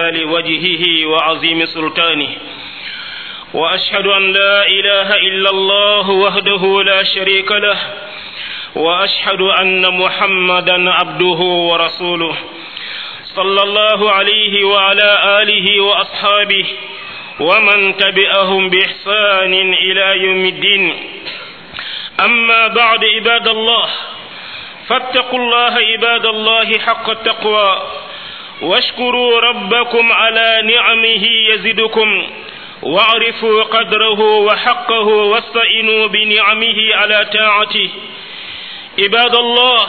جلال وجهه وعظيم سلطانه وأشهد أن لا إله إلا الله وحده لا شريك له وأشهد أن محمدا عبده ورسوله صلى الله عليه وعلى آله وأصحابه ومن تبعهم بإحسان إلى يوم الدين أما بعد عباد الله فاتقوا الله عباد الله حق التقوى واشكروا ربكم على نعمه يزدكم واعرفوا قدره وحقه واستعينوا بنعمه على طاعته عباد الله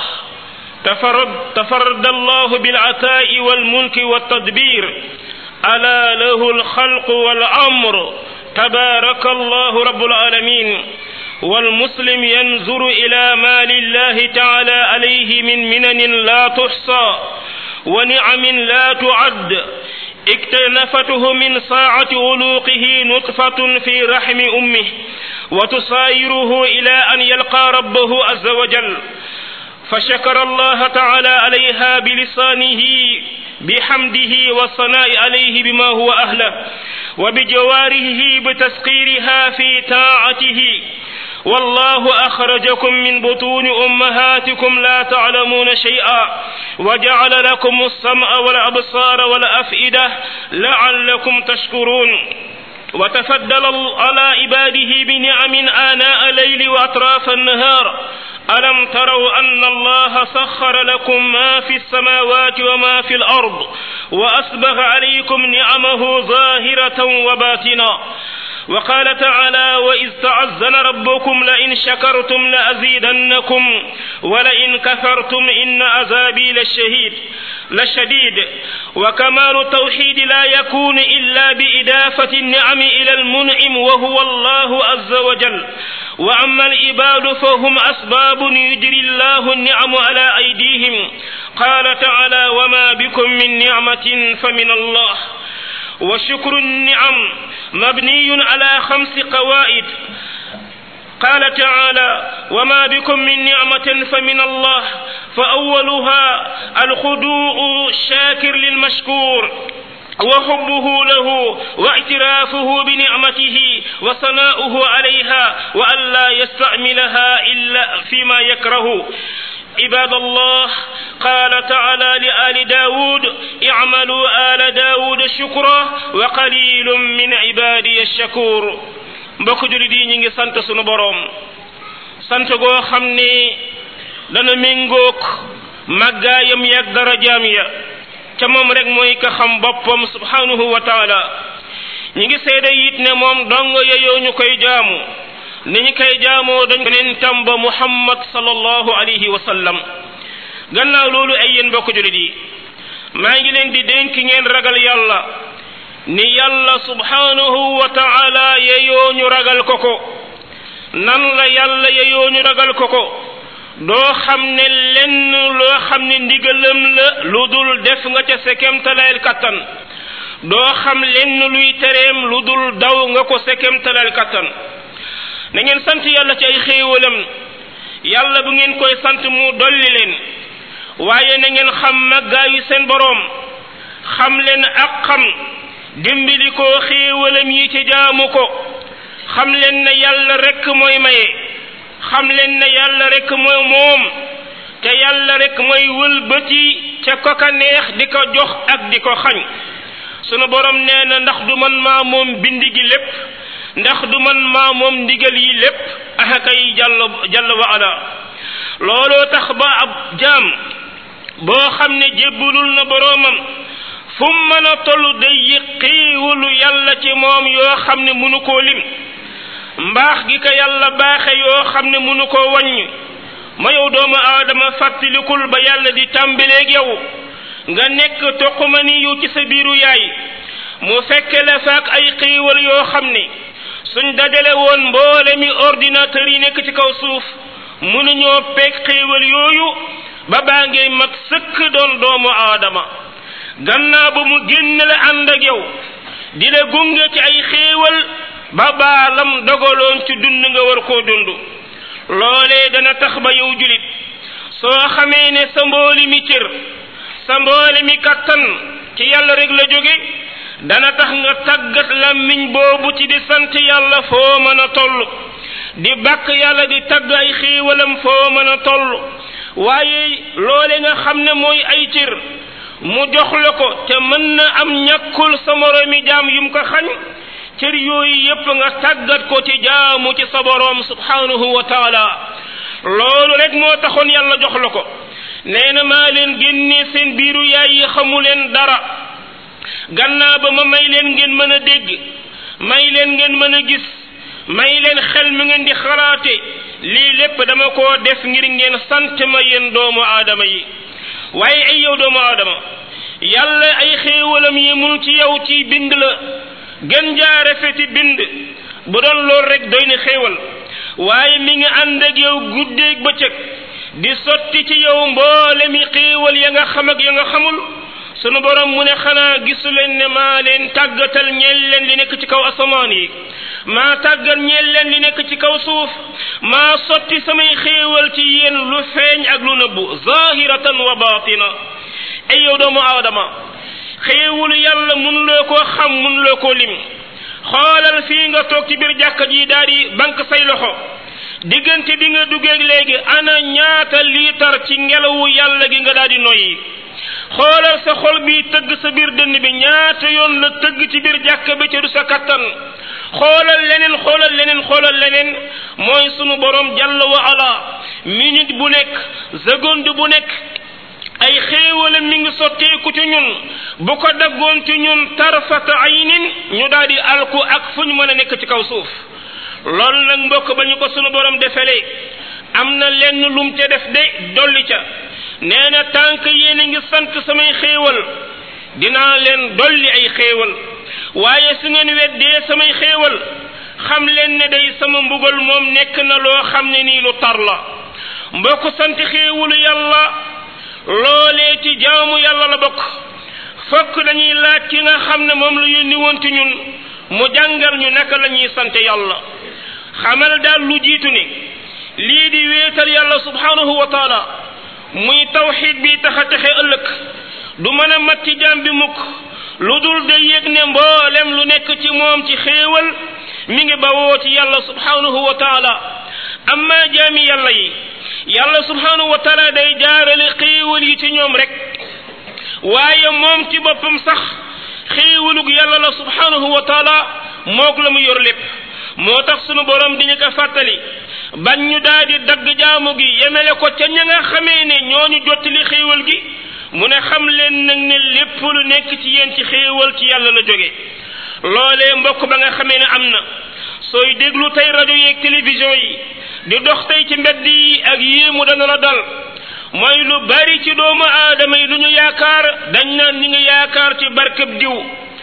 تفرد الله بالعطاء والملك والتدبير ألا له الخلق والأمر تبارك الله رب العالمين والمسلم ينظر إلى ما لله تعالى عليه من منن لا تحصى ونعم لا تعد اكتنفته من ساعة علوقه نطفة في رحم أمه وتصايره إلى أن يلقى ربه عز وجل فشكر الله تعالى عليها بلسانه بحمده والثناء عليه بما هو أهله وبجوارحه بتسخيرها في طاعته والله أخرجكم من بطون أمهاتكم لا تعلمون شيئا وجعل لكم السمع والأبصار والأفئدة لعلكم تشكرون وتفضل على عباده بنعم آناء الليل وأطراف النهار ألم تروا أن الله سخر لكم ما في السماوات وما في الأرض وأسبغ عليكم نعمه ظاهرة وباطنة وقال تعالى وإذ تعزن ربكم لئن شكرتم لأزيدنكم ولئن كفرتم إن عذابي لشديد وكمال التوحيد لا يكون إلا بإضافة النعم إلى المنعم وهو الله عز وجل وأما العباد فهم أسباب يجري الله النعم على أيديهم قال تعالى وما بكم من نعمة فمن الله وشكر النعم مبني على 5 قواعد قال تعالى وما بكم من نعمة فمن الله فأولها الخضوع الشاكر للمشكور وحبه له واعترافه بنعمته وثناؤه عليها وألا يستعملها إلا فيما يكره عباد الله قال تعالى لآل داود اعملوا آل داود شكرا وقليل من عبادي الشكور mbokk jullit yi ñi ngi sant sunu boroom sant goo xam ne dana méngoog màggaayam yak darajaam ya ca moom rek mooy ka xam boppam subhanahu wa taala ñi ngi seede it ne moom dong yeyoo ñu koy jaamu ni ñu koy jaamoo dañ ko neen tamba muhammad sallallahu alayhi wa sallam gannaaw loolu ay yéen mbokk jullit yi maa ngi leen di dénk ngeen ragal yàlla ni yàlla subhanahu wa ta'ala yeyoo ñu ragal ko nan la yàlla yeyoo ñu ragal ko doo xam ne lenn loo xam ne ndigalam la lu dul def nga ca sekemtalayel kattan doo xam lenn luy tereem lu dul daw nga ko sekemtalayel kattan na ngeen sant yàlla ci ay xéewalam yàlla bu ngeen koy sant mu dolli leen waaye na ngeen xam màggaayu seen boroom xam leen ak xam dimbali ko xéewalam yi ci jaamu ko xam leen ne yàlla rek mooy maye xam leen ne yàlla rek mooy moom te yàlla rek mooy wëlbati ca koka neex di ko jox ak di ko xañ sunu borom nee na ndax du man maa moom bindi gi lépp ndax du man maa moom ndigal yi lépp kay jalla wa ala looloo tax ba ab jaam boo xam ne jébbulul na boroomam fu mën a tollu day yëg xéewalu yàlla ci moom yoo xam ne mënu koo lim mbaax gi ko yàlla baaxe yoo xam ne mënu koo wàññ ma yow doomu aadama fàttalikul ba yàlla di tàmbaleeg yow nga nekk toqumani yu ci sa biiru yaay mu fekke la faak ay xéewal yoo xam ne suñ dajale woon mboole mi ordinateur yi nekk ci kaw suuf mënuñoo peeg xéewal yooyu ba baa ngay mat sëkk doon doomu aadama gannaaw ba mu génn la ànd ak yow di la gunge ci ay xéewal ba baalam dogaloon ci dund nga war koo dund loolee dana tax ba yow julit soo xamee ne sa mbooli mi cër sa mbooli mi kattan ci yàlla rek la jóge dana tax nga tàggat làmmiñ boobu ci di sant yàlla foo mën a toll di bàkk yàlla di tagg ay xéewalam foo mën a toll waaye loole nga xam ne mooy ay cër mu jox la ko te mën na am ñàkkul sa moroomi jaam yum ko xañ cër yooyu yépp nga tàggat ko ci jaamu ci sa boroom subhanahu wa taala loolu rek moo taxoon yàlla jox la ko nee na maa leen génne seen biiru yaay yi xamu leen dara gannaaw ba ma may leen ngeen mën a dégg may leen ngeen mën a gis may leen xel mi ngeen di xalaate lii lépp dama koo def ngir ngeen sant ma yéen doomu aadama yi waaye ay yow doomu aadama yàlla ay xéewalam yemul ci yow ci bind la gën jaa rafeti bind bu doon loolu rek doy na xéewal waaye mi ngi ànd ak yow guddeeg bëccëg di sotti ci yow mboolemi xéewal ya nga xam ak ya nga xamul sunu borom mu ne xanaa gisu leen ne maa leen tàggatal ñeel leen li nekk ci kaw asamaan yi maa tàggal ñeel leen li nekk ci kaw suuf maa sotti samay xéewal ci yéen lu feeñ ak lu nëbbu zahiratan wa batina ay yow doomu aadama xéewalu yàlla mënuloo koo xam mënuloo koo lim xoolal fii nga toog ci biir jàkka ji daal di bank say loxo diggante bi nga duggeeg léegi ana ñaata liitar ci ngelawu yàlla gi nga daal di noyyi xoolal sa xol bi tëgg sa biir dënn bi ñaata yoon la tëgg ci biir jàkka bi ci du sa kattan xoolal leneen mooy sunu borom jalla wa ala minute bu nekk seconde bu nekk ay xéewalam mi ngi sotteeku ci ñun bu ko daggoon ci ñun tarfata aynin ñu daal di alku ak fu ñu mën a nekk ci kaw suuf loolu nag mbokk ba ñu ko sunu borom defelee am na lenn lum ca def de dolli ca nee na tànk yéen a ngi sant samay xéewal dinaa leen dolli ay xéewal waaye su ngeen weddee samay xéewal xam leen ne day sama mbugal moom nekk na loo xam ne nii lu tar la mbokk sant xéewalu yàlla loolee ci jaamu yàlla la bokk fokk dañuy laaj ki nga xam ne moom la yónni woon ci ñun mu jàngal ñu naka la ñuy sant yàlla xamal daal lu jiitu ni lii di wéetal yàlla subhanahu wa taala muy tawxid bi tax a texe ëllëg du mën a mat ci jaam bi mukk lu dul de yëg ne mboolem lu nekk ci moom ci xéewal mi ngi bawoo ci yàlla subhanahu wa taala amma jaami yàlla yi yàlla subhanahu wa taala day jaarale xéewal yi ci ñoom rek waaye moom ci boppam sax xéewalug yàlla la subhanahu wa taala moog la mu yor lépp moo tax sunu borom diñu ko fàttali bañ ñu daal di dagg jaamu gi yemele ko ca ña nga xamee ne ñooñu jottali xéewal gi mu ne xam leen nag ne lépp lu nekk ci yéen ci xéewal ci yàlla la jóge loolee mbokk ba nga xamee ne am na sooy déglu tey rajo yeeg télévision yi di dox tey ci mbedd yi ak yéemu dana la dal mooy lu bari ci doomu aadama yi lu ñu yaakaar dañ naan ñi ngi yaakaar ci barkeb diw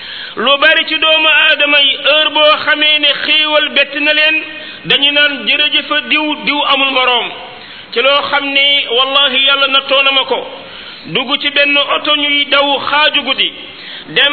lu bari ci doomu aadama yi heure boo xamee ne xéewal bett na leen dañu naan jërëjëfa diw amul moroom ci loo xam ne wallahi yàlla nattoo na ma ko dugg ci benn oto ñuy daw xaaju guddi dem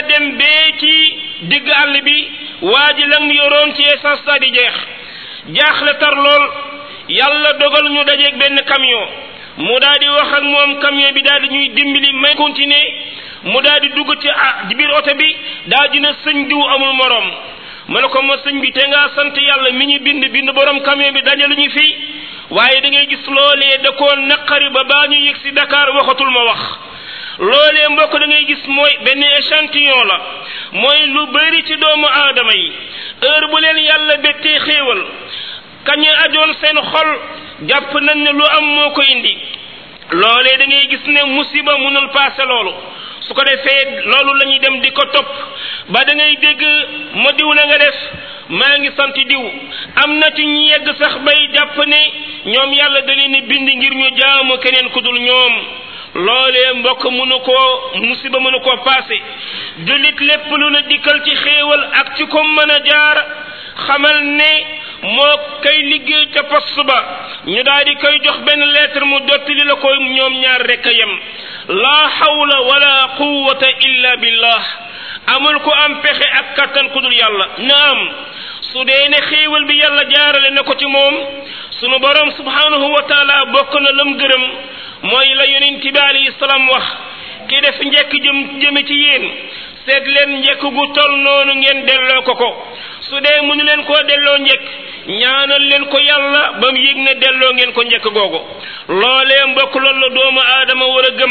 bee ci digg àll bi waa ji lam yoroon ci essence daal di jeex jaaxle tar lool yàlla dogal ñu dajeeg benn camion mu daal di wax ak moom camion bi daal di ñuy dimbali may continuer mu daal di dugg ci biir oto bi daal dina sëñ diw amul moroom ma ne ko ma sëñ bi te nga sant yàlla mi ñu bind borom camion bi daje lu ñu fii waaye da ngay gis loolee da koo naqari ba baa ñu yëg si Dakar waxatul ma wax loolee mbokk da ngay gis mooy benn échantillon la mooy lu bari ci doomu aadama yi heure bu leen yàlla bettee xéewal kañu ajoon seen xol jàpp nañ ne lu am moo ko indi loolee da ngay gis ne musiba mënul paase loolu su ko defee loolu la ñuy dem di ko topp ba da ngay dégg ma diw la nga def maa ngi sant diw am na ci ñu yegg sax bay jàpp ne ñoom yàlla da leen bind ngir ñu jaamu keneen ku dul ñoom loolee mbokk mënu koo musiba mënu koo paase jullit lépp lu la dikkal ci xéewal ak ci ko mën a jaar xamal ne moo kay liggéey ca poste ba ñu daal di koy jox benn lettre mu dottali la ko ñoom ñaar rek a yem laa hawla wala quwwata illa billah amul ko am pexe ak kattan ku dul yàlla naam su dee ne xéewal bi yàlla jaarale na ko ci moom sunu borom subhanahu wa taala bokk na lam gërëm mooy la yonent bi alayhi salaam wax ki def njekk jëme ci yéen seet leen njekk gu tol noonu ngeen delloo ko su dee mënu leen koo delloo njekk ñaanal leen ko yàlla ba mu yëg ne delloo ngeen ko njekk googu loolee mbokk loolu la doomu aadama war a gëm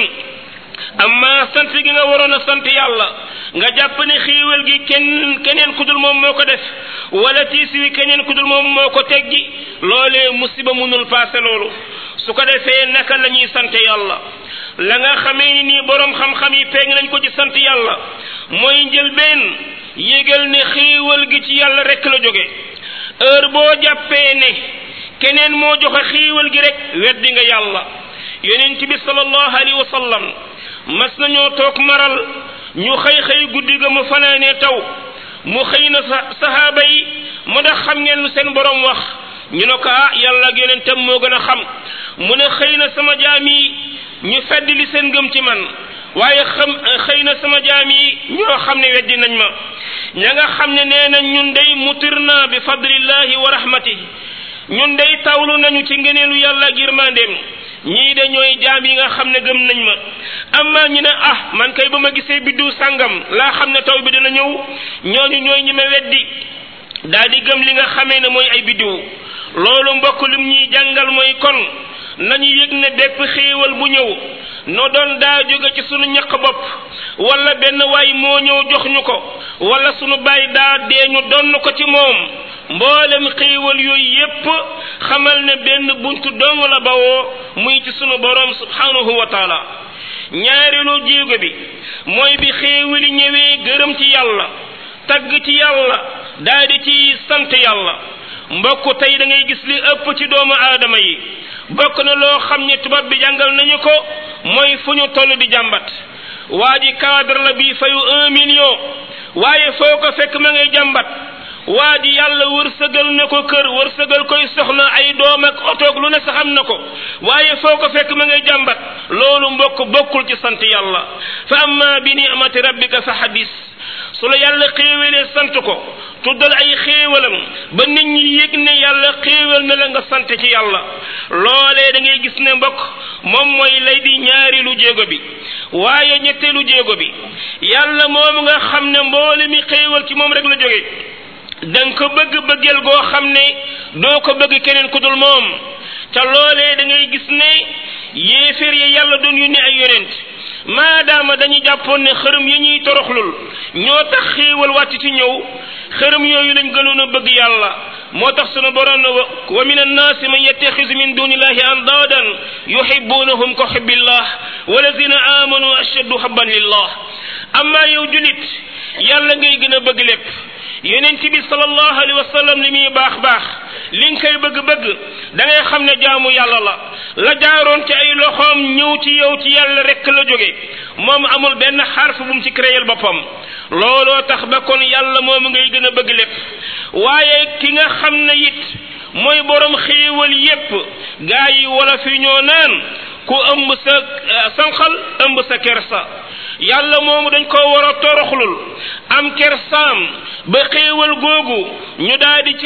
amma sant gi nga waroon a sant yàlla nga jàpp ne xiiwal gi keneen ku dul moom moo ko def wala tiis wi keneen ku dul moom moo ko teggi loolee musiba mënul paase loolu su ko defee naka la ñuy sant yàlla la nga xamee ni nii boroom xam-xam yi peeg nañ ko ci sant yàlla mooy njëlbeen yégal ne xiiwal gi ci yàlla rek la jóge heure boo jàppee ne keneen moo joxe xiiwal gi rek weddi nga yàlla yonent bi sallallahu alayhi wa sallam mas nañoo toog maral ñu xëy guddi ga mu fanaanee taw mu xëy na sahaaba yi mu ndax xam ngeen lu seen borom wax ñu ne ko yàlla ak yonentam moo gën a xam mu ne xëy na sama jaam yi ñu fedd li seen gëm ci man waaye xëy na sama jaam yi ñoo xam ne weddi nañ ma ña nga xam ne nee nañ ñun day mutirna bi fadlillahi wa rahmatihi ñun day tawlu nañu ci ngeneelu yàlla ak yërmandeem ñii de ñooy jaam yi nga xam ne gëm nañ ma amma ñu ne man kay ba ma gisee biddu sàngam laa xam ne taw bi dina ñëw ñooñu ñooy ñi ma weddi daal di gëm li nga xamee ne mooy ay biddiw loolu mbokk lim ñuy jàngal mooy kon nañu yëg ne bépp xéewal bu ñëw no doon daa jóge ci sunu ñaq bopp wala benn waay moo ñëw jox ñu ko wala sunu baay daa dee ñu donn ko ci moom mboolem xéewal yooyu yépp xamal ne benn buntu dong la bawoo muy ci sunu borom subhanahu wa taala ñaareelu jéego bi mooy bi xéewali ñëwee gërëm ci yàlla tagg ci yàlla daal di ci sant yàlla mbokk tey da ngay gis li ëpp ci doomu aadama yi bokk na loo xam ne tubaab bi jàngal nañu ko mooy fu ñu toll di jàmbat waa ji cadre la bii fayu 1 million waaye foo ko fekk ma ngay jàmbat waa ji yàlla wërsëgal na ko kër wërsëgal koy soxna ay doom ak otoog lu ne sax am na ko waaye foo ko fekk ma ngay jàmbat loolu mbokk bokkul ci sant yàlla fa amma bi ni'mati rabbika fa hadis su la yàlla xéewalee sant ko tuddal ay xéewalam ba nit ñi yëg ne yàlla xéewal na la nga sant ci yàlla loolee da ngay gis ne mbokk moom mooy lay di ñaareelu jéego bi waaye ñetteelu jéego bi yàlla moomu nga xam ne mboole mi xéewal ci moom rek la jóge danga ko bëgg bëggeel goo xam ne doo ko bëgg keneen ku dul moom te loolee da ngay gis ne yéeféer yi yàlla doon yónni ay yonent maadaama dañu jàppoon ne xërëm yi ñuy toroxlul ñoo tax xéewal wàcc ci ñëw xërëm yooyu lañ gënoon a bëgg yàlla moo tax sunu borom ne wa min annaasi man yattaxisu min dunillahi andaadan yuhibbunahum ka hubbillah walazina amanu ashaddu hubban lillah amma yow julit yàlla ngay gën a bëgg lépp yonent bi sallallahu alayhi wa sallam li muy baax li nga koy bëgg-bëgg da ngay xam ne jaamu yàlla la jaaroon ci ay loxoom ñëw ci yow ci yàlla rek la jóge moom amul benn xarf bu mu ci créer boppam looloo tax ba kon yàlla moom ngay gën a bëgg lépp waaye ki nga xam ne it mooy borom xéewal yépp gaa yi wala fi ñoo naan ku ëmb sa sanqal ëmb sa kersa yàlla moomu dañ ko war a toroxlul am kersaam ba xéewal googu ñu daal di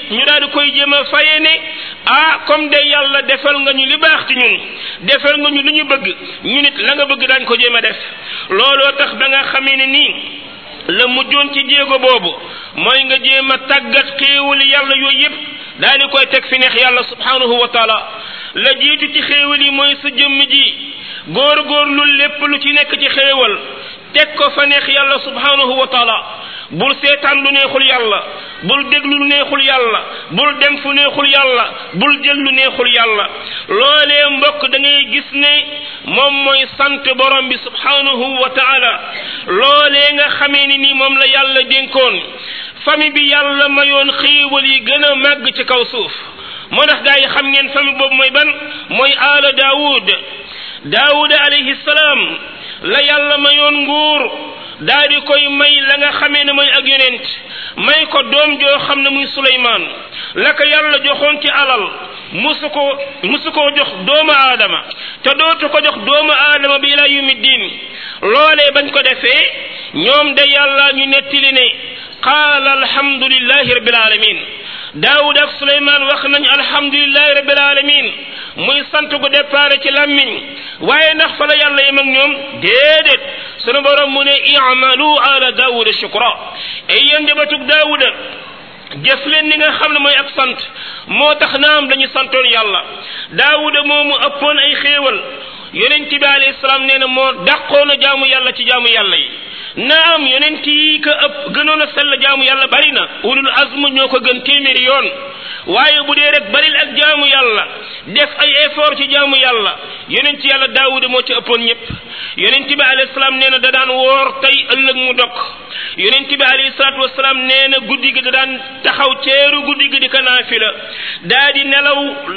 koy jéem a faye ne comme de yàlla defal nga ñu li baax ci ñun defal nga ñu li ñu bëgg ñu nit la nga bëgg dañ ko jéem a def looloo tax ba nga xamee ne nii la mujjoon ci jéego boobu mooy nga jéem a tàggat xéewali yàlla yooyu yépp daal di koy teg fi neex yàlla subhanahu wa taala la jiitu ci xéewal yi mooy sa jëmm ji góor-góorlu lépp lu ci nekk ci xéewal teg ko fa neex yàlla subhanahu wa taala bul seetaan lu neexul yàlla bul déglu lu neexul yàlla bul dem fu neexul yàlla bul jël lu neexul yàlla loolee mbokk da ngay gis ne moom mooy sant borom bi subhanahu wa taala loolee nga xamee ni nii moom la yàlla dénkoon famille bi yàlla mayoon xéewal yi gën a màgg ci kaw suuf moo tax gaa yi xam ngeen famille boobu mooy ban mooy aala daawud alayhi salaam la yàlla mayoon nguur daal di koy may la nga xamee ne mooy ak yonent may ko doom joo xam ne muy Suleymaan la ko yàlla joxoon ci alal musu koo jox doomu aadama te dootu ko jox doomu aadama bi ila yawmi diin loolee bañ ko defee ñoom de yàlla ñu nettali ne qaala alhamdulillahi rabbil alamin daawud ak Suleymaan wax nañ alhamdulillahi rabbil alamin muy sant gu départ ci làmmiñ waaye ndax fa la yàlla yem ak ñoom déedéet sunu borom mu ne i'malu ala daawuda shukra ay yéen jabatug daawuda jëf leen li nga xam ne mooy ak sant moo tax naam dañu santoon yàlla daawuda moomu ëppoon ay xéewal yonent bi alayhi salaam nee na moo dàqoon a jaamu yàlla ci jaamu yàlla yi naam yonent yi ko ëpp gënoon a sell jaamu yàlla bari na ulul azm ñoo ko gën téeméeri yoon waaye bu dee rek baril ak jaamu yàlla def ay effort ci jaamu yàlla yonent yàlla daawuda moo ci ëppoon ñëpp yonent bi alayhi salaam nee na da daan woor tey ëllëg mu dog yonent bi alayhi salaatu wasalaam nee na guddi gi da daan taxaw ceeru guddi gi di ko naafila daa di nelaw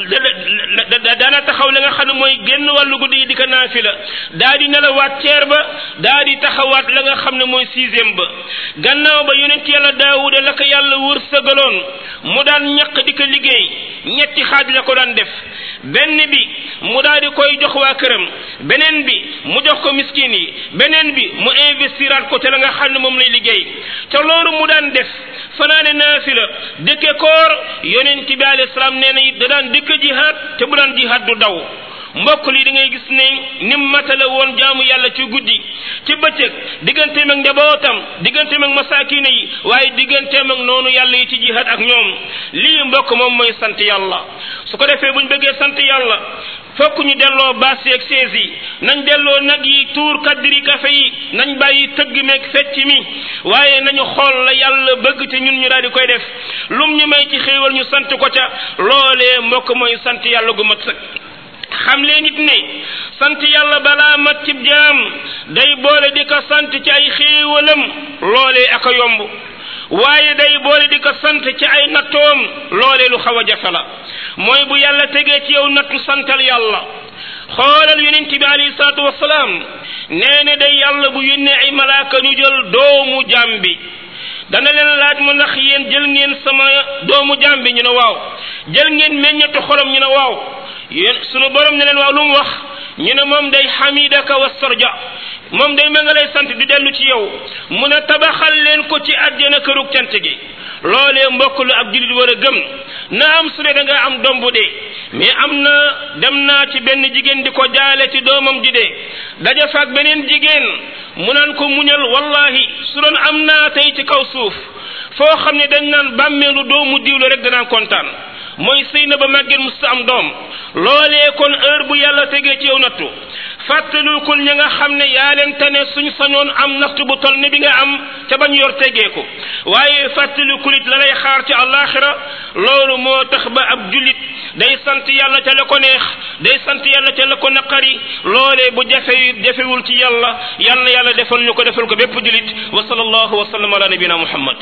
daana taxaw la nga xam ne mooy génn wàllu guddi gi di ko naafila daa di nelawaat ceer ba daa di taxawaat la nga xam ne mooy sixième ba gannaaw ba yonent yàlla daawuda la ko yàlla wërsëgaloon mu daan ñaq di ko liggéey ñetti xaaj la ko daan def benn bi mu daal di koy jox waa këram beneen bi mu jox ko miskin yi beneen bi mu investiraat ko te la nga xam ne moom lay liggéey te loolu mu daan def fanaane naafila dëkke koor yonent bi alayhi salaam nee na it da daan dëkk jihaad te bu daan jihaad du daw mbokk li da ngay gis ne nim matale woon jaamu yàlla ci guddi ci bëccëg digganteem ak njabootam digganteem ak masaakine yi waaye digganteem ak noonu yàlla yi ci jihaad ak ñoom lii mbokk moom mooy sant yàlla su ko defee buñ bëggee sant yàlla fokk ñu delloo baas yeeg sees yi nañ delloo nag yi tuur kaddiri kafe yi nañ bàyyi tëgg meeg fecc mi waaye nañu xool la yàlla bëgg te ñun ñu daal di koy def lum ñu may ci xéewal ñu sant ko ca loolee mbokk mooy sant yàlla gu mat sëkk xam leen nit ne sant yàlla balaa mat cib jaam day boole di ko sant ci ay xéewalam loolee ak a yomb waaye day boole di ko sant ci ay nattoom loolee lu xaw a jafe la mooy bu yàlla tegee ci yow nattu santal yàlla xoolal yonent bi alayhi salaatu wasalaam nee ne day yàlla bu yónnee ay malaaka ñu jël doomu jaam bi dana leen laaj mu ndax yéen jël ngeen sama doomu jaam bi ñu ne waaw jël ngeen meññatu xolam ñu ne waaw yéen sunu borom ne leen waaw lu mu wax ñu ne moom day xamidaka wastarja moom day ma nga lay sant di dellu ci yow mu ne tabaxal leen ko ci àjjana kërug cant gi loolee mbokk lu ab jullit war a gëm na am su dee da nga am doom bu dee mais am na dem naa ci benn jigéen di ko jaale ci doomam ji dee daja faak beneen jigéen mu naan ko muñal wallahi su doon am naa tey ci kaw suuf foo xam ne dañ naan bàmmeelu doomu diw la rek danaa kontaan mooy sëy na ba màggeen musta am doom loolee kon heure bu yàlla tegee ci yow nattu fàttalikul ñi nga xam ne yaa leen tane suñ sañoon am nattu bu tol ne bi nga am ca bañ yor tegee ko waaye fàttalikul it la lay xaar ci àllaaxira loolu moo tax ba ab jullit day sant yàlla ca la ko neex day sant yàlla ca la ko naqari loolee bu jafewul ci yàlla yal na yàlla defal ñu ko defal ko bépp jullit wa sallallahu wa sallam ala nabina muhammad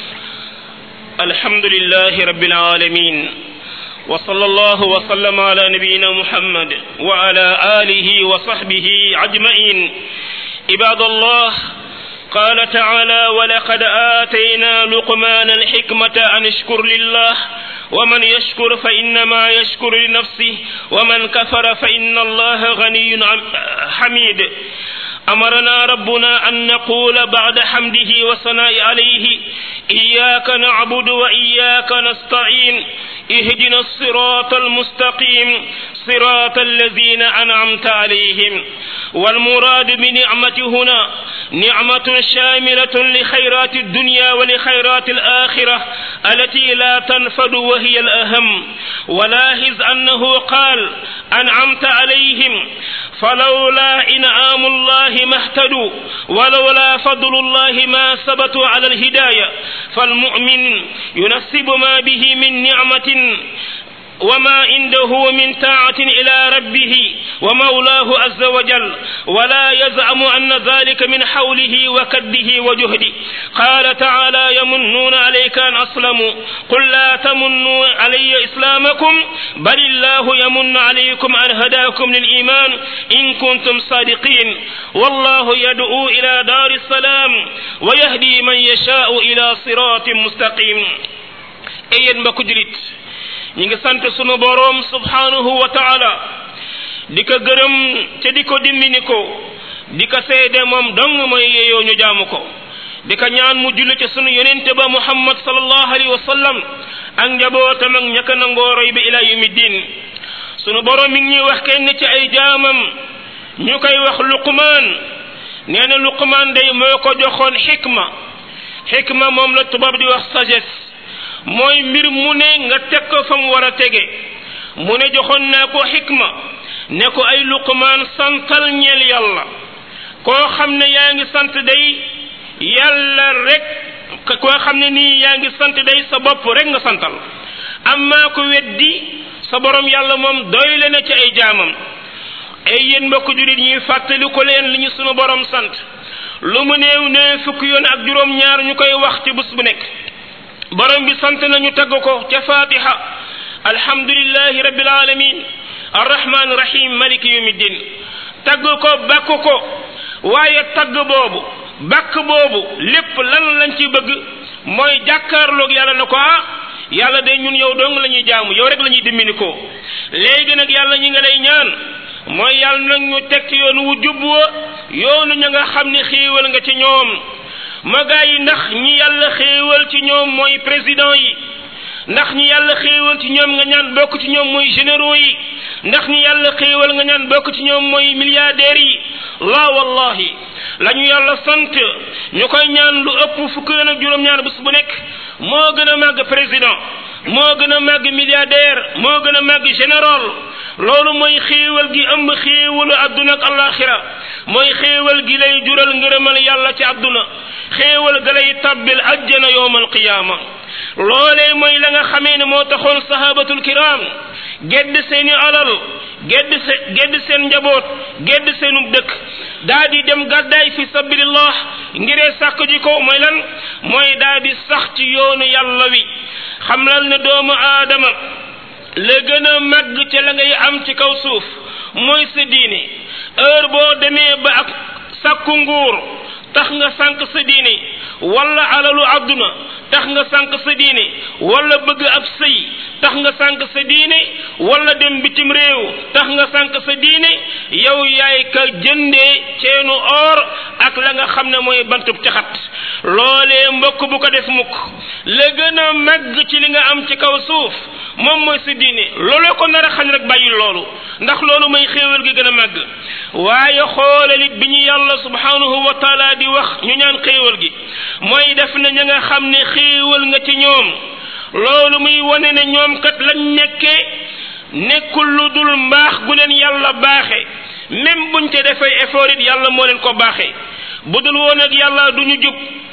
alhamdulillahi rabbil alamin وصلى الله وسلم على نبينا محمد وعلى آله وصحبه أجمعين عباد الله قال تعالى ولقد آتينا لقمان الحكمة أن اشكر لله ومن يشكر فإنما يشكر لنفسه ومن كفر فإن الله غني حميد أمرنا ربنا أن نقول بعد حمده وثناء عليه إياك نعبد وإياك نستعين اهدنا الصراط المستقيم صراط الذين أنعمت عليهم والمراد بنعمة هنا نعمة شاملة لخيرات الدنيا ولخيرات الآخرة التي لا تنفد وهي الأهم ولاحظ أنه قال أنعمت عليهم فلولا إنعام الله ما اهتدوا ولولا فضل الله ما ثبتوا على الهداية فالمؤمن ينسب ما به من نعمة وما عنده من طاعة إلى ربه ومولاه عز وجل ولا يزعم أن ذلك من حوله وكده وجهده قال تعالى يمنون عليك أن أسلموا قل لا تمنوا علي إسلامكم بل الله يمن عليكم أن هداكم للإيمان إن كنتم صادقين والله يدعو إلى دار السلام ويهدي من يشاء إلى صراط مستقيم أيها المكجلت ñi ngi sant sunu borom subhanahu wa ta'ala diko gërëm te diko dimbini ko diko seede mom dong moy yeyo ñu jaamu ko diko ñaan mu jullu ci sunu yonente ba muhammad sallallahu alaihi wasallam ak njabootam ak ñaka nangoro bi ila yumiddin sunu borom mi ngi ñuy wax kenn ci ay jaamam ñu koy wax Luqmaan nee na Luqmaan day moo ko joxoon xikma moom la tubaab di wax sagesse mooy mbir mu ne nga teg ko fa mu war a tege mu ne joxoon naa ko xikma ne ko ay Luqmaan santal ñeel yàlla koo xam ne yaa ngi sant day yàlla rek koo xam ne nii yaa ngi sant day sa bopp rek nga santal amma ko weddi sa borom yàlla moom doyle na ci ay jaamam ay yéen mbokk julit ñuy fàttali ko leen li ñu sunu borom sant lu mu néew ne fukki yoon ak juróom-ñaar ñu koy wax ci bés bu nekk borom bi sant nañu tagg ko ca fatiha alhamdulillahi rabbil alamin arrahman rahim maliki yawmiddin tagg ko bàkk ko waaye tagg boobu bàkk boobu lépp lan lañ ci bëgg mooy jàkkaarloog yàlla na ko yàlla de ñun yow dong la ñuy jaamu yow rek la ñuy dimbali ko léegi nag yàlla ñi nga lay ñaan mooy yàlla nag ñu teg ci yoon wu jub wa yoonu ña nga xam ne xéewal nga ci ñoom magaa yi ndax ñi yàlla xéewal ci ñoom mooy président yi ndax ñi yàlla xéewal ci ñoom nga ñaan bokk ci ñoom mooy généraux yi ndax ñi yàlla xéewal nga ñaan bokk ci ñoom mooy milliardaires yi la wallahi lañu yàlla sant ñu koy ñaan lu ëpp fukki yoon ak juróom-ñaar bés bu nekk moo gën a màgg président moo gën a màgg milliardaire moo gën a màgg général loolu mooy xéewal gi ëmb xéewalu adduna ak alaxira mooy xéewal gi lay jural ngërëmal yàlla ci adduna xéewal ga lay tabbil ajjana yowmal qiyaama loolee mooy la nga xamee ne moo taxoon sahabatul kiram gedd seeni alal gedd seen njaboot gedd seenu dëkk daa di dem gàddaay fi sabilillah ngiree sàkk ji ko mooy lan mooy daa di sax ci yoonu yàlla wi xamlal ne doomu aadama la gën a màgg ca la ngay am ci kaw suuf mooy sa diine heure boo demee ba ak sàkku nguur tax nga sànq sa diine wala alalu àdduna tax nga sànq sa diine wala bëgg ab sëy tax nga sànq sa diine wala dem bitim réew tax nga sànq sa diine yow yaay ka jëndee ceenu or ak la nga xam ne mooy bantub caxat loolee mbokk bu ko def mukk la gën a màgg ci li nga am ci kaw suuf moom mooy sa diine looloo ko nar a xañ rek bàyyi loolu ndax loolu mooy xéewal gi gën a màgg waaye xoolalit bi ñu yàlla subhanahu wa taala di wax ñu ñaan xéewal gi mooy def na ña nga xam ne xéewal nga ci ñoom loolu muy wane ne ñoom kat lañ nekkee nekkul lu dul mbaax gu leen yàlla baaxe même buñ ca defee effort it yàlla moo leen ko baaxe bu dul woon ak yàlla du ñu jub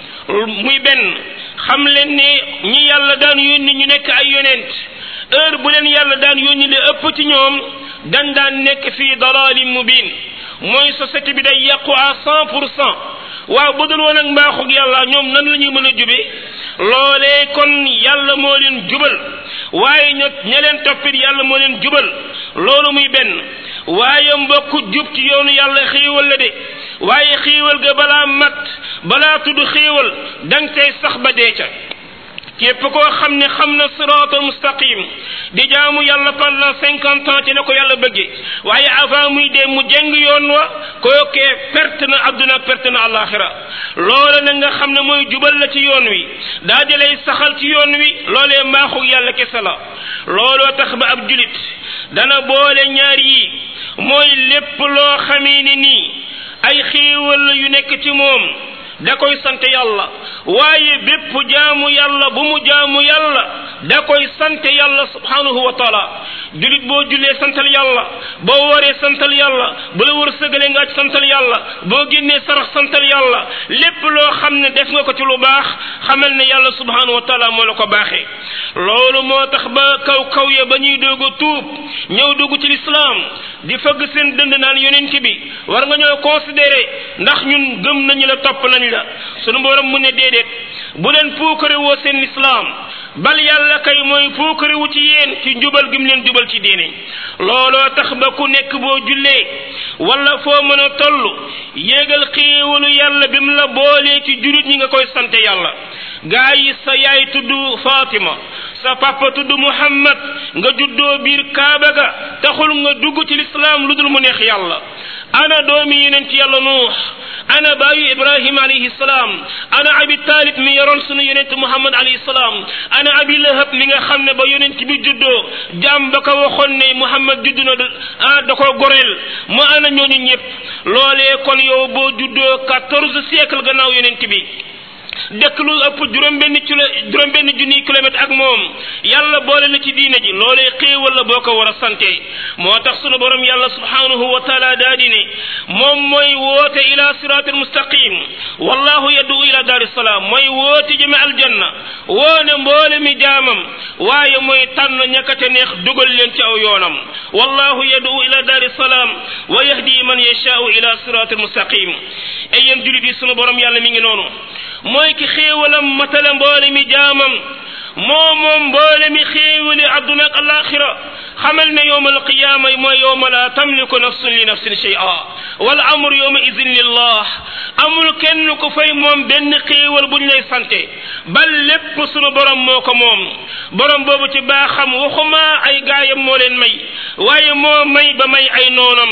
muy benn xam leen ne ñi yàlla daan yónni ñu nekk ay yonent heure bu leen yàlla daan yónni li ëpp ci ñoom daan nekk fii dalalin mubin mooy société bi day yàqu à 100%. waaw bu dul woon ak mbaaxug yàlla ñoom nan la ñuy mën a jubee loolee kon yàlla moo leen jubal waaye ña leen toppit yàlla moo leen jubal loolu muy benn waaye mbokk jub ci yoonu yàlla xéewal la de waaye xéewal ga balaa mat balaa tudd xéewal dang tey sax ba dee ca képp koo xam ne xam na siraatal mustaqim di jaamu yàlla pendant 50 ans ci ne ko yàlla bëggee waaye avant muy dee mu jeng yoon wa kookee perte na adduna perte na alaxira loola na nga xam ne mooy jubal la ci yoon wi daa di lay saxal ci yoon wi loolee mbaaxu yàlla kese la looloo tax ba ab julit dana boole ñaar yi mooy lépp loo xamee ne nii ay xéewal yu nekk ci moom da koy sant yàlla waaye bépp jaamu yàlla bu mu jaamu yàlla da koy sant yàlla subhanahu wa taala julit boo jullee santal yàlla boo waree santal yàlla bu la war sëgale nga santal yàlla boo génnee sarax santal yàlla lépp loo xam ne def nga ko ci lu baax xamal ne yàlla subhanahu wa taala moo la ko baaxee loolu moo tax ba kaw ya ba ñuy doog a tuub ñëw dugg ci lislaam di fëgg seen dënd naan yonent bi war nga ñoo considéré ndax ñun gëm nañu la topp nañ la sunu borom mu ne déedéet bu leen puukare woo seen lislaam bal yàlla kay mooy puukare wu ci yéen ci njubal gi mu leen jubal ci diine looloo tax ba ku nekk boo jullee wala foo mën a toll yéegal xéewalu yàlla bi mu la boolee ci julit ñi nga koy sante yàlla gaa yi sa yaay tudd Fatima sa papa tudd Muhammad nga juddoo biir Kaaba ga taxul nga dugg ci lislaam lu dul mu neex yàlla ana doomi yeneen ci yàlla Nuux ana baayu Ibrahima alayhi salaam ana Abi Talib mi yoroon sunu yonent Muhammad alayhi salaam ana Abi Lahab mi nga xam ne ba yonent bi juddoo jaam ba ko waxoon ne Muhammad juddu na da koo goreel mu ana ñooñu ñëpp loolee kon yow boo juddoo 14 siècle gannaaw yonent bi dëkk lu ëpp juróom benn junniy kilomètre ak moom yàlla boole la ci diine ji loolee xéewal la boo ko war a sante moo tax sunu borom yàlla subhanahu wa taala daa di ne moom mooy woote ila siratil mustaqim wallahu yad'u ila daris salaam mooy woote jëme aljanna woone mboole mi jaamam waaye mooy tànn ñakkate neex dugal leen ci aw yoonam wallahu yad'u ila daris salaam wa yahdi man yasha'u ila siratil mustaqim ay yéen julit yi sunu borom yàlla mi ngi noonu mooy ki xéewalam matala mboole mi jaamam moom mboole mi xéewali adduna ak alaxira xamal ne yowma alqiyama mooy yowma la tamliku nafsun li nafsin shay'a wal amru yowma idin lillah amul kenn ku fay moom benn xéewal buñ lay sante bal lépp sunu borom moo ko moom borom boobu ci baaxam waxuma ay gaayam moo leen may waaye moo may ba may ay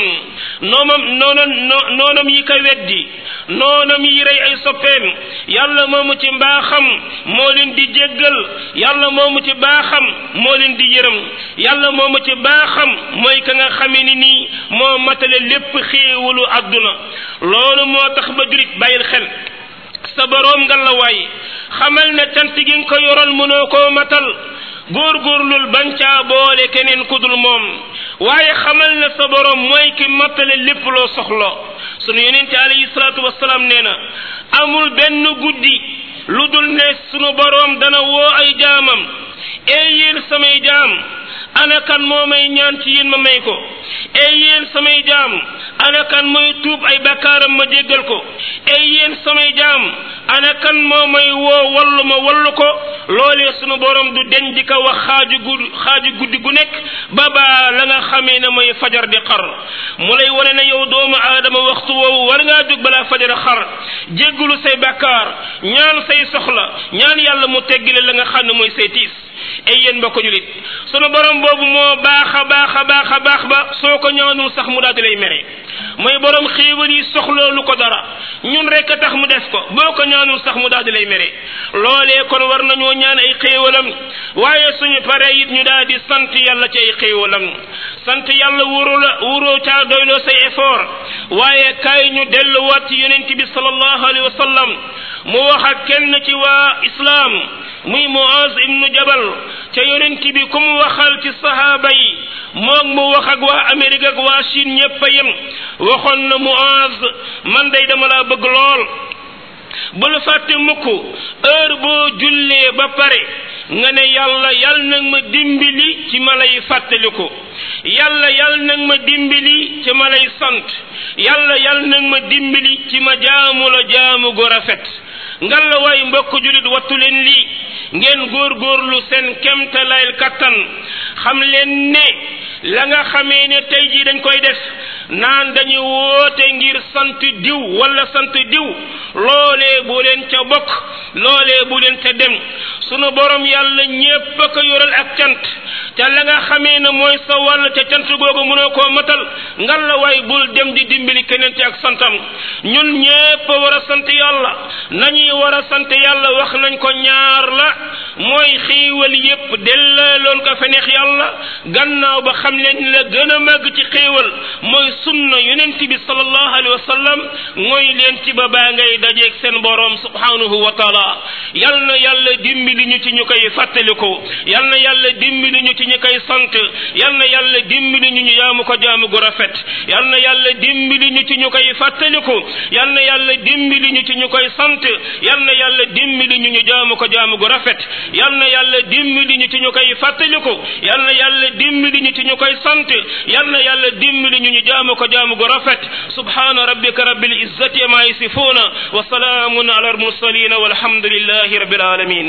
noonam yi ka weddi noonam yi rey ay soppeem yàlla moomu ci mbaaxam moo leen di jéggal yàlla moomu ci baaxam moo leen di yërëm yàlla moomu ci baaxam mooy ka nga xamee ni nii moo matale lépp xéewalu àdduna loolu moo tax ba jurit bàyyil xel sa boroom nga la waay xamal ne cant gi nga ko yoral mënoo koo matal góorgóorlul bañ caa boole keneen kudul moom waaye xamal ne sa boroom mooy ki matale lépp loo soxla sunu yonente alayhi salaatu wasalaam nee na amul benn guddi lu dul ne sunu boroom dana woo ay jaamam yéen samay jaam ana kan moo may ñaan ci yéen ma may ko yéen samay jaam ana kan mooy tuub ay bakkaaram ma jéggal ko yéen samay jaam ana kan moo may woo wallu ko loolee sunu borom du deñ di ko wax xaaju guddi gu nekk baba la nga xamee ne mooy fajar di xar mu lay wane ne yow doomu aadama waxtu woowu war ngaa jóg balaa fajar xar jéggalu say bakkaar ñaan say soxla ñaan yàlla mu teggile la nga xam ne mooy say tiis ay yéen mbokk julit sunu borom boobu moo baax a baax ba soo ko ñaanul sax mu daal di lay mere mooy borom xéewal yi soxloolu ko dara ñun rek a tax mu def ko boo ko ñaanul sax mu daal di lay mere loolee kon war nañoo ñaan ay xéewalam waaye suñu pare it ñu daal di sant yàlla ci ay xéewalam sant yàlla wuroo caa doyloo say effort waaye kaay ñu delluwaat ci yonent bi sallallahu alayhi wa sallam mu wax ak kenn ci waa islam muy Muaz ibnu Jabal ca yonent bi ku mu waxal ci sahaaba yi moom mu wax ak waa Amérique ak waa Chine ñëpp a yem waxoon na Muaz man day dama laa bëgg lool bul fàtte mukk heure boo jullee ba pare nga ne yàlla nag ma dimbali ci ma lay fàttaliku yàlla nag ma dimbali ci ma lay sant yàlla nag ma dimbali ci ma jaamu la jaamu gu rafet ngalla waay mbokk julit wattu leen lii ngeen góorgóorlu seen kemtalayl kattan xam leen ne la nga xamee ne tey jii dañ koy def naan dañuy woote ngir sant diw wala sant diw loolee bu leen ca bokk loolee bu leen ca dem sunu borom yàlla ñépp a ko yoral ak cant ca la nga xamee ne mooy sa wàll ca cant googu mënoo koo matal ngalla waay bul dem di dimbali keneen ci ak santam ñun ñépp a war a sant yàlla nañuy war a sant yàlla wax nañ ko ñaar la mooy xéewal yépp delloon ko fa neex yàlla gannaaw ba xam leen la gën a màgg ci xéewal mooy sunna yonent bi sallallahu alayhi wa sallam mooy leen ci ba baa ngay dajeeg seen borom subhanahu wa taala yal na yàlla dimbali ñu ci ñu koy fàttaliku yal na yàlla dimbali ñu ci ñu koy sant yal na yàlla dimbali ñu jaamu ko jaamu gu rafet yal na yàlla dimbali ñu ci ñu koy fàttaliku yal na yàlla dimbali ñu ci ñu koy sant yal na yàlla dimbali ñu jaamu ko jaamu gu rafet yal na yàlla dimbali ñu ci ñu koy fàttaliku yal na yàlla dimbali ñu ci ñu koy sant yal na yàlla dimbali ñu jaamu ko jaamu gu rafet subhana rabbika rabbil izzati ma yasifuna wa salamun ala al mursalin walhamdulillahi rabbil alamin